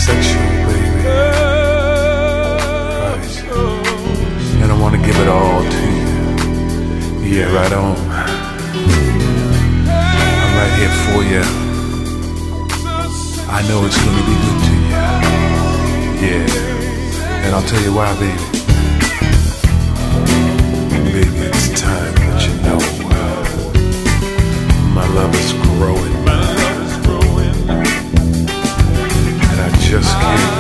sexual, baby. Right. And I want to give it all to you. Yeah, right on. I'm right here for you. I know it's gonna be good to you. Yeah. And I'll tell you why, baby. Baby, it's time that you know my love is growing. And I just can't